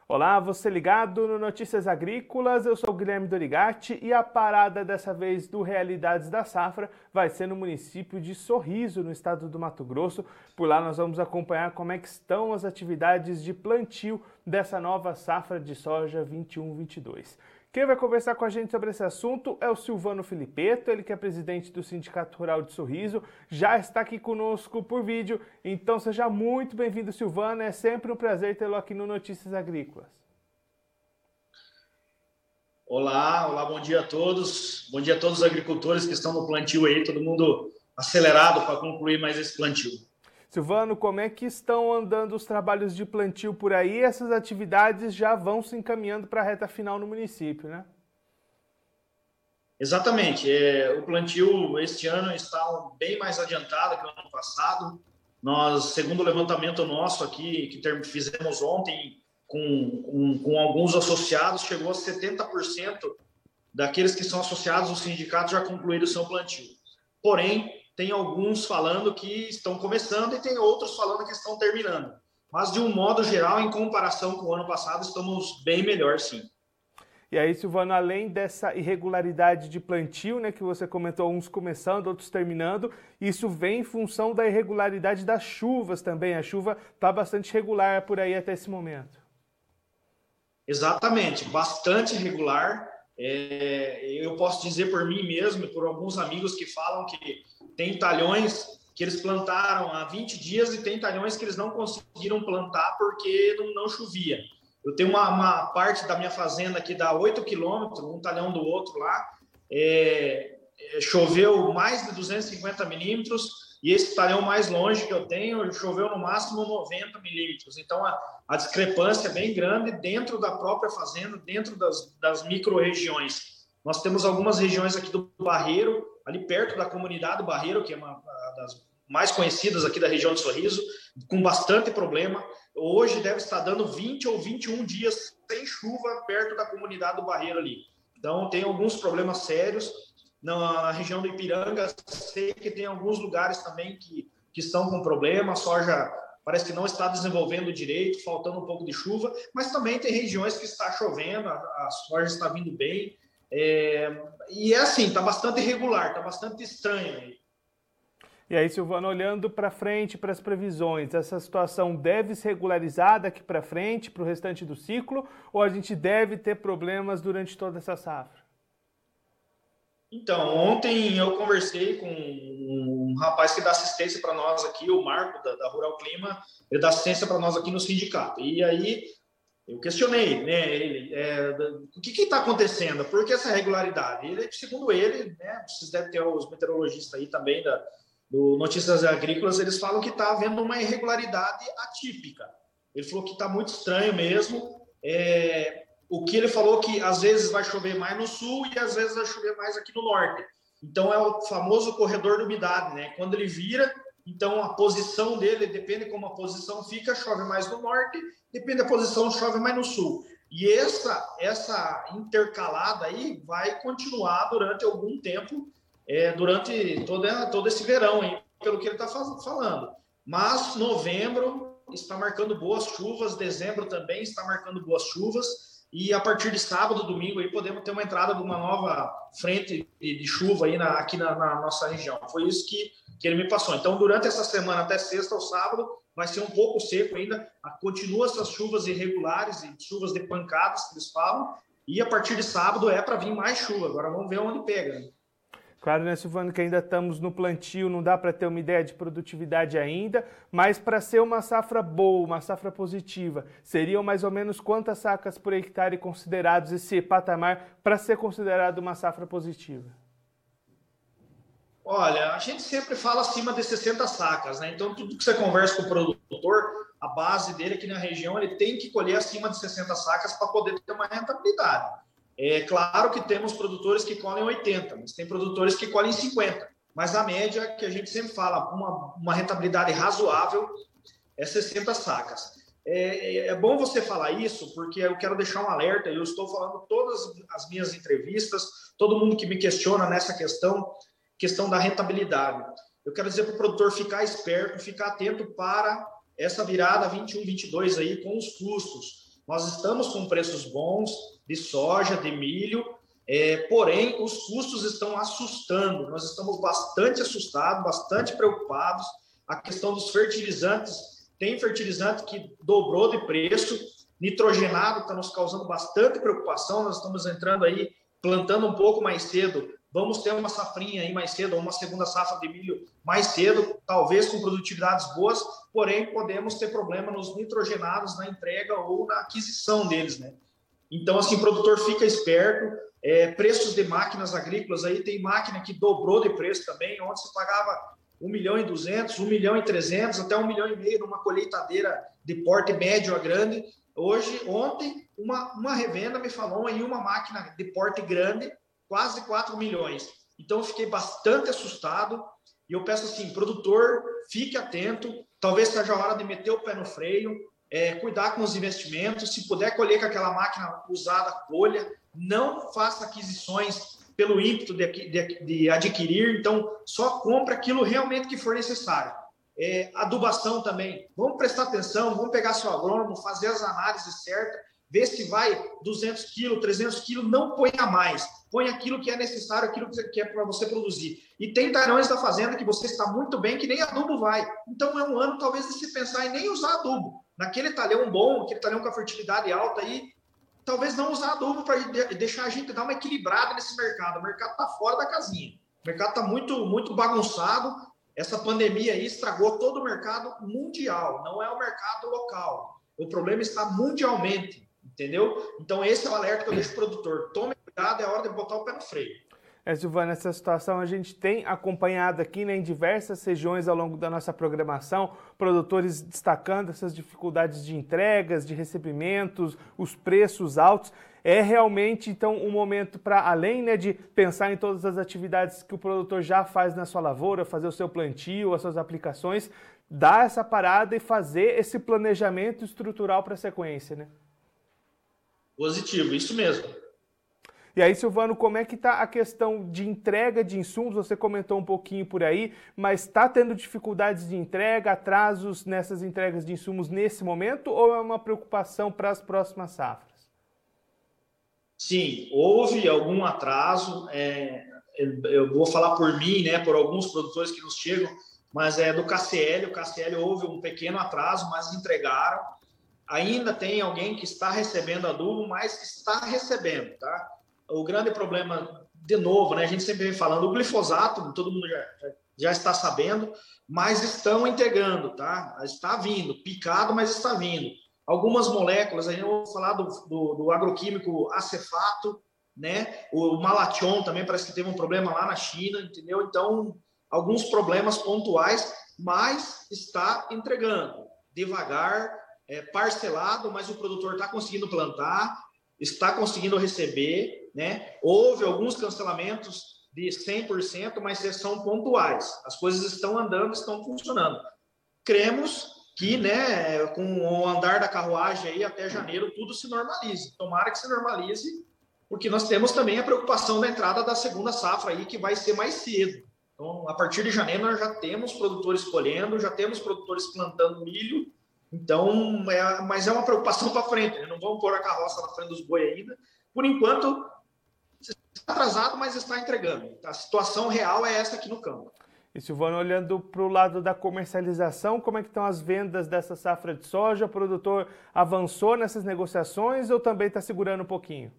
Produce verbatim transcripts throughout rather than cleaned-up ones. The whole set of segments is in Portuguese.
Olá, você ligado no Notícias Agrícolas, eu sou o Guilherme Dorigatti e a parada dessa vez do Realidades da Safra vai ser no município de Sorriso, no estado do Mato Grosso. Por lá nós vamos acompanhar como é que estão as atividades de plantio dessa nova safra de soja vinte e um vinte e dois. Quem vai conversar com a gente sobre esse assunto é o Silvano Filipeto, ele que é presidente do Sindicato Rural de Sorriso, já está aqui conosco por vídeo, então seja muito bem-vindo, Silvano, é sempre um prazer tê-lo aqui no Notícias Agrícolas. Olá, olá, bom dia a todos, bom dia a todos os agricultores que estão no plantio aí, todo mundo acelerado para concluir mais esse plantio. Silvano, como é que estão andando os trabalhos de plantio por aí? Essas atividades já vão se encaminhando para a reta final no município, né? Exatamente. É, o plantio este ano está bem mais adiantado que o ano passado. Nós, segundo o levantamento nosso aqui, que fizemos ontem com, com, com alguns associados, chegou a setenta por cento daqueles que são associados ao sindicato já concluíram o seu plantio. Porém, tem alguns falando que estão começando e tem outros falando que estão terminando. Mas, de um modo geral, em comparação com o ano passado, estamos bem melhor, sim. E aí, Silvano, além dessa irregularidade de plantio, né, que você comentou, uns começando, outros terminando, isso vem em função da irregularidade das chuvas também. A chuva está bastante regular por aí até esse momento. Exatamente, bastante irregular. É, eu posso dizer por mim mesmo e por alguns amigos que falam que tem talhões que eles plantaram há vinte dias e tem talhões que eles não conseguiram plantar porque não, não chovia. Eu tenho uma, uma parte da minha fazenda que dá oito quilômetros, um talhão do outro lá, é, é, choveu mais de duzentos e cinquenta milímetros e esse talhão mais longe que eu tenho choveu no máximo noventa milímetros. Então a, a discrepância é bem grande dentro da própria fazenda, dentro das, das micro-regiões. Nós temos algumas regiões aqui do Barreiro, ali perto da comunidade Barreiro, que é uma das mais conhecidas aqui da região de Sorriso, com bastante problema. Hoje deve estar dando vinte ou vinte e um dias sem chuva perto da comunidade do Barreiro ali. Então tem alguns problemas sérios. Na região do Ipiranga, sei que tem alguns lugares também que, que estão com problema, a soja parece que não está desenvolvendo direito, faltando um pouco de chuva, mas também tem regiões que está chovendo, a, a soja está vindo bem. É, e é assim, está bastante irregular, está bastante estranho. E aí, Silvano, olhando para frente, para as previsões, essa situação deve se regularizar daqui para frente, para o restante do ciclo, ou a gente deve ter problemas durante toda essa safra? Então, ontem eu conversei com um rapaz que dá assistência para nós aqui, o Marco, da, da Rural Clima, ele dá assistência para nós aqui no sindicato. E aí eu questionei, né, ele, é, o que está acontecendo? Por que essa irregularidade? Ele, segundo ele, né, vocês devem ter os meteorologistas aí também da, do Notícias Agrícolas, eles falam que está havendo uma irregularidade atípica. Ele falou que está muito estranho mesmo. É, o que ele falou que às vezes vai chover mais no sul e às vezes vai chover mais aqui no norte. Então é o famoso corredor de umidade, né? Quando ele vira, então a posição dele, depende como a posição fica, chove mais no norte, depende da posição, chove mais no sul. E essa, essa intercalada aí vai continuar durante algum tempo, é, durante toda, todo esse verão, aí, pelo que ele está falando. Mas novembro está marcando boas chuvas, dezembro também está marcando boas chuvas, e a partir de sábado, domingo, aí podemos ter uma entrada de uma nova frente de, de chuva aí na, aqui na, na nossa região. Foi isso que, que ele me passou. Então, durante essa semana, até sexta ou sábado, vai ser um pouco seco ainda. Continua essas chuvas irregulares e chuvas de pancadas, que eles falam, e a partir de sábado é para vir mais chuva. Agora vamos ver onde pega, né? Claro, né, Silvano, que ainda estamos no plantio, não dá para ter uma ideia de produtividade ainda, mas para ser uma safra boa, uma safra positiva, seriam mais ou menos quantas sacas por hectare considerados esse patamar para ser considerado uma safra positiva? Olha, a gente sempre fala acima de sessenta sacas, né? Então, tudo que você conversa com o produtor, a base dele aqui na região, ele tem que colher acima de sessenta sacas para poder ter uma rentabilidade. É claro que temos produtores que colhem oitenta, mas tem produtores que colhem cinquenta. Mas a média, que a gente sempre fala, uma, uma rentabilidade razoável, é sessenta sacas. É, é bom você falar isso, porque eu quero deixar um alerta, eu estou falando todas as minhas entrevistas, todo mundo que me questiona nessa questão, questão da rentabilidade. Eu quero dizer para o produtor ficar esperto, ficar atento para essa virada vinte e um, vinte e dois aí com os custos. Nós estamos com preços bons de soja, de milho, é, porém, os custos estão assustando. Nós estamos bastante assustados, bastante preocupados. A questão dos fertilizantes, tem fertilizante que dobrou de preço, nitrogenado está nos causando bastante preocupação. Nós estamos entrando aí, plantando um pouco mais cedo. Vamos ter uma safrinha aí mais cedo, ou uma segunda safra de milho mais cedo, talvez com produtividades boas, porém podemos ter problema nos nitrogenados na entrega ou na aquisição deles, né? Então, assim, o produtor fica esperto. É, preços de máquinas agrícolas aí, tem máquina que dobrou de preço também, onde se pagava um milhão e duzentos, um milhão e trezentos, até um milhão e meio numa colheitadeira de porte médio a grande. Hoje, ontem, uma, uma revenda me falou aí uma máquina de porte grande, quase quatro milhões. Então, eu fiquei bastante assustado e eu peço assim, produtor, fique atento, talvez seja a hora de meter o pé no freio, é, cuidar com os investimentos, se puder colher com aquela máquina usada, colha, não faça aquisições pelo ímpeto de, de, de adquirir, então só compre aquilo realmente que for necessário. É, adubação também, vamos prestar atenção, vamos pegar seu agrônomo, fazer as análises certas, ver se vai duzentos quilos, trezentos quilos, não ponha mais, põe aquilo que é necessário, aquilo que é para você produzir. E tem tarões da fazenda que você está muito bem, que nem adubo vai. Então é um ano talvez de se pensar em nem usar adubo. Naquele talhão bom, aquele talhão com a fertilidade alta aí, talvez não usar adubo para deixar a gente dar uma equilibrada nesse mercado. O mercado está fora da casinha. O mercado está muito, muito bagunçado. Essa pandemia aí estragou todo o mercado mundial, não é o mercado local. O problema está mundialmente. Entendeu? Então, esse é o alerta que eu deixo para o produtor. Tome cuidado, é hora de botar o pé no freio. É, Silvano, essa situação a gente tem acompanhado aqui, né, em diversas regiões ao longo da nossa programação, produtores destacando essas dificuldades de entregas, de recebimentos, os preços altos. É realmente, então, um momento para, além, né, de pensar em todas as atividades que o produtor já faz na sua lavoura, fazer o seu plantio, as suas aplicações, dar essa parada e fazer esse planejamento estrutural para a sequência, né? Positivo, isso mesmo. E aí, Silvano, como é que está a questão de entrega de insumos? Você comentou um pouquinho por aí, mas está tendo dificuldades de entrega, atrasos nessas entregas de insumos nesse momento, ou é uma preocupação para as próximas safras? Sim, houve algum atraso. É, eu vou falar por mim, né, por alguns produtores que nos chegam, mas é do K C L. O K C L houve um pequeno atraso, mas entregaram. Ainda tem alguém que está recebendo adubo, mas está recebendo, tá? O grande problema, de novo, né? A gente sempre vem falando, o glifosato, todo mundo já, já está sabendo, mas estão entregando, tá? Está vindo, picado, mas está vindo. Algumas moléculas, aí eu vou falar do, do, do agroquímico acefato, né? O malation também parece que teve um problema lá na China, entendeu? Então, alguns problemas pontuais, mas está entregando devagar, É, parcelado, mas o produtor está conseguindo plantar, está conseguindo receber, né? Houve alguns cancelamentos de cem por cento, mas são pontuais. As coisas estão andando, estão funcionando. Cremos que, né, com o andar da carruagem aí até janeiro, tudo se normalize. Tomara que se normalize, porque nós temos também a preocupação da entrada da segunda safra aí, que vai ser mais cedo. Então, a partir de janeiro, nós já temos produtores colhendo, já temos produtores plantando milho. Então, é, mas é uma preocupação para frente, né? Não vamos pôr a carroça na frente dos boi ainda. Por enquanto, está atrasado, mas está entregando. A situação real é essa aqui no campo. E, Silvano, olhando para o lado da comercialização, como é que estão as vendas dessa safra de soja? O produtor avançou nessas negociações ou também está segurando um pouquinho?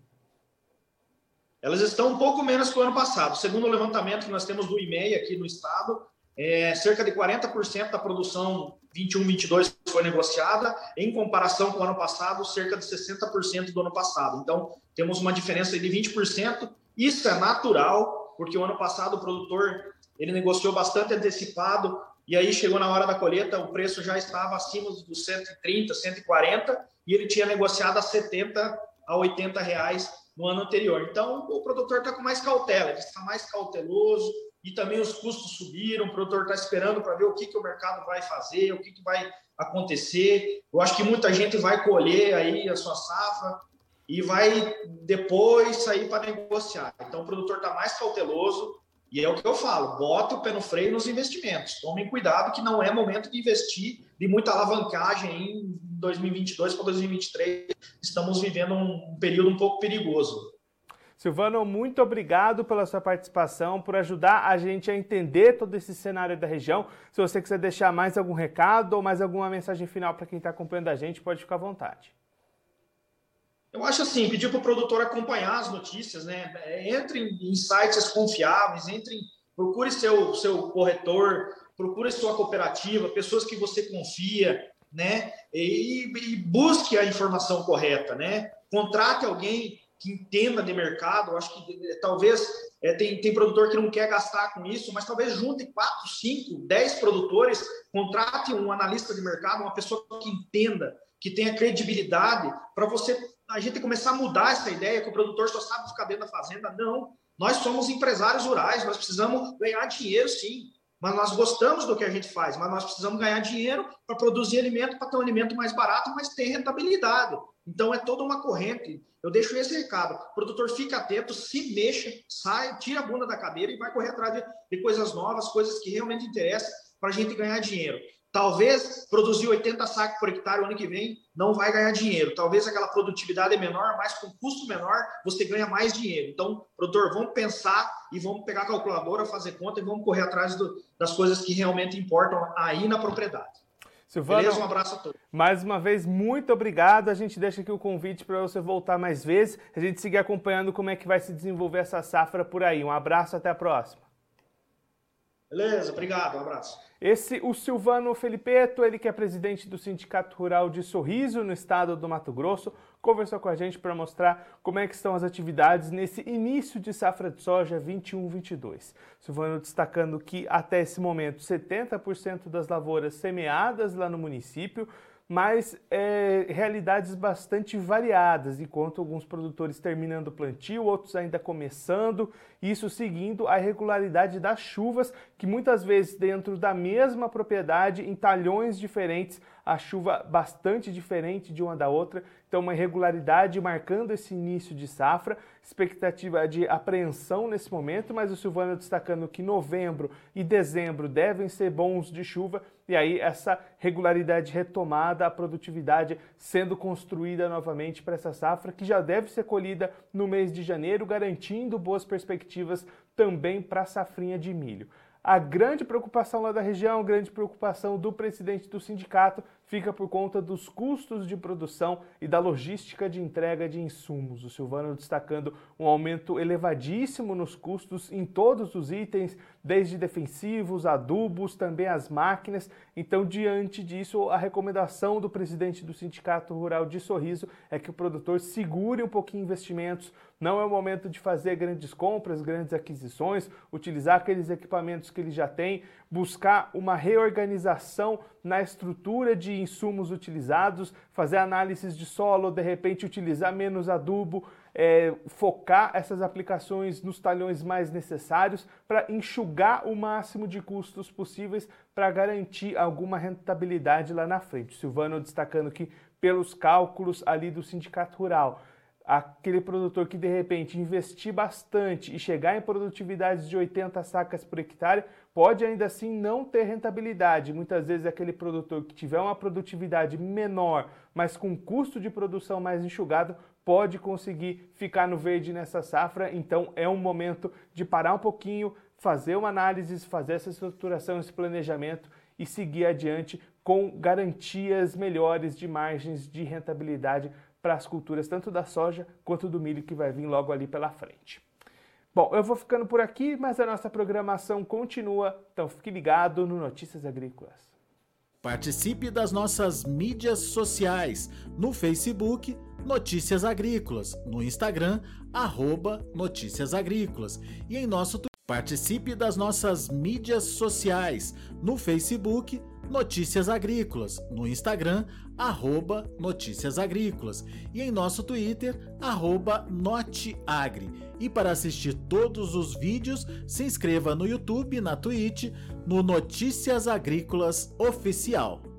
Elas estão um pouco menos que o ano passado. Segundo o levantamento que nós temos do I M E I aqui no estado, é, cerca de quarenta por cento da produção vinte e um, vinte e dois foi negociada, em comparação com o ano passado, cerca de sessenta por cento do ano passado. Então, temos uma diferença de vinte por cento. Isso é natural, porque o ano passado o produtor ele negociou bastante antecipado, e aí chegou na hora da colheita, o preço já estava acima dos cento e trinta, cento e quarenta, e ele tinha negociado a setenta a oitenta reais no ano anterior. Então, o produtor está com mais cautela, ele está mais cauteloso, e também os custos subiram, o produtor está esperando para ver o que, que o mercado vai fazer, o que, que vai acontecer. Eu acho que muita gente vai colher aí a sua safra e vai depois sair para negociar. Então, o produtor está mais cauteloso e é o que eu falo, bota o pé no freio nos investimentos. Tomem cuidado que não é momento de investir de muita alavancagem em dois mil e vinte e dois para dois mil e vinte e três estamos vivendo um período um pouco perigoso. Silvano, muito obrigado pela sua participação, por ajudar a gente a entender todo esse cenário da região. Se você quiser deixar mais algum recado ou mais alguma mensagem final para quem está acompanhando a gente, pode ficar à vontade. Eu acho assim, pedir para o produtor acompanhar as notícias, né? Entre em sites confiáveis, entre em, procure seu, seu corretor, procure sua cooperativa, pessoas que você confia, né? E, e busque a informação correta, né? Contrate alguém que entenda de mercado. Eu acho que talvez é, tem, tem produtor que não quer gastar com isso, mas talvez junte quatro, cinco, dez produtores, contrate um analista de mercado, uma pessoa que entenda, que tenha credibilidade, para você a gente começar a mudar essa ideia que o produtor só sabe ficar dentro da fazenda. Não, nós somos empresários rurais, nós precisamos ganhar dinheiro, sim, mas nós gostamos do que a gente faz, mas nós precisamos ganhar dinheiro para produzir alimento, para ter um alimento mais barato, mas ter rentabilidade. Então é toda uma corrente. Eu deixo esse recado. O produtor fica atento, se mexa, sai, tira a bunda da cadeira e vai correr atrás de, de coisas novas, coisas que realmente interessam para a gente ganhar dinheiro. Talvez produzir oitenta sacos por hectare o ano que vem não vai ganhar dinheiro. Talvez aquela produtividade é menor, mas com custo menor você ganha mais dinheiro. Então, produtor, vamos pensar e vamos pegar a calculadora, fazer conta e vamos correr atrás do, das coisas que realmente importam aí na propriedade. Silvano, beleza? Um abraço a todos. Mais uma vez, muito obrigado. A gente deixa aqui o convite para você voltar mais vezes. A gente seguir acompanhando como é que vai se desenvolver essa safra por aí. Um abraço, até a próxima. Beleza, obrigado, um abraço. Esse, o Silvano Felipeto, ele que é presidente do Sindicato Rural de Sorriso, no estado do Mato Grosso, conversou com a gente para mostrar como é que estão as atividades nesse início de safra de soja vinte e um vinte e dois. Silvano destacando que até esse momento setenta por cento das lavouras semeadas lá no município, mas é, realidades bastante variadas, enquanto alguns produtores terminando o plantio, outros ainda começando, isso seguindo a regularidade das chuvas, que muitas vezes dentro da mesma propriedade, em talhões diferentes, a chuva bastante diferente de uma da outra, então uma irregularidade marcando esse início de safra, expectativa de apreensão nesse momento, mas o Silvano destacando que novembro e dezembro devem ser bons de chuva, e aí essa regularidade retomada, a produtividade sendo construída novamente para essa safra, que já deve ser colhida no mês de janeiro, garantindo boas perspectivas também para a safrinha de milho. A grande preocupação lá da região, a grande preocupação do presidente do sindicato fica por conta dos custos de produção e da logística de entrega de insumos. O Silvano destacando um aumento elevadíssimo nos custos em todos os itens, desde defensivos, adubos, também as máquinas. Então, diante disso, a recomendação do presidente do Sindicato Rural de Sorriso é que o produtor segure um pouquinho investimentos. Não é o momento de fazer grandes compras, grandes aquisições, utilizar aqueles equipamentos que ele já tem, buscar uma reorganização na estrutura de insumos utilizados, fazer análises de solo, de repente utilizar menos adubo, é, focar essas aplicações nos talhões mais necessários para enxugar o máximo de custos possíveis para garantir alguma rentabilidade lá na frente. O Silvano destacando que pelos cálculos ali do Sindicato Rural, aquele produtor que de repente investir bastante e chegar em produtividades de oitenta sacas por hectare, pode ainda assim não ter rentabilidade. Muitas vezes aquele produtor que tiver uma produtividade menor, mas com custo de produção mais enxugado, pode conseguir ficar no verde nessa safra. Então é um momento de parar um pouquinho, fazer uma análise, fazer essa estruturação, esse planejamento e seguir adiante com garantias melhores de margens de rentabilidade para as culturas, tanto da soja quanto do milho, que vai vir logo ali pela frente. Bom, eu vou ficando por aqui, mas a nossa programação continua, então fique ligado no Notícias Agrícolas. Participe das nossas mídias sociais, no Facebook, Notícias Agrícolas, no Instagram, arroba Notícias Agrícolas e em nosso Twitter. Participe das nossas mídias sociais, no Facebook, Notícias Agrícolas, no Instagram, arroba Notícias Agrícolas e em nosso Twitter, arroba Noteagri. E para assistir todos os vídeos, se inscreva no YouTube, na Twitch, no Notícias Agrícolas Oficial.